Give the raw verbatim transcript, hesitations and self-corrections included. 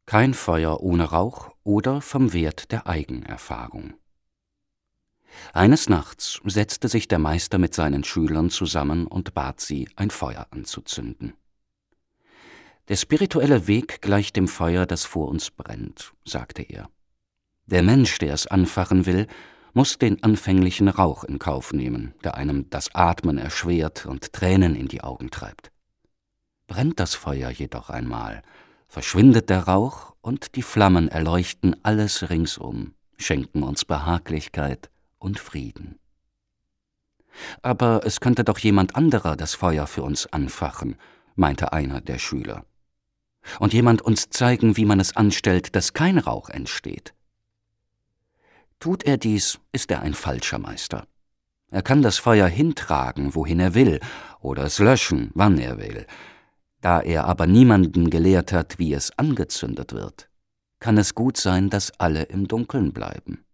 Kein Feuer ohne Rauch oder vom Wert der Eigenerfahrung. Eines Nachts setzte sich der Meister mit seinen Schülern zusammen und bat sie, ein Feuer anzuzünden. »Der spirituelle Weg gleicht dem Feuer, das vor uns brennt«, sagte er. »Der Mensch, der es anfachen will, muss den anfänglichen Rauch in Kauf nehmen, der einem das Atmen erschwert und Tränen in die Augen treibt. Brennt das Feuer jedoch einmal, verschwindet der Rauch und die Flammen erleuchten alles ringsum, schenken uns Behaglichkeit und Frieden.« »Aber es könnte doch jemand anderer das Feuer für uns anfachen«, meinte einer der Schüler. »Und jemand uns zeigen, wie man es anstellt, dass kein Rauch entsteht.« »Tut er dies, ist er ein falscher Meister. Er kann das Feuer hintragen, wohin er will, oder es löschen, wann er will. Da er aber niemanden gelehrt hat, wie es angezündet wird, kann es gut sein, dass alle im Dunkeln bleiben.«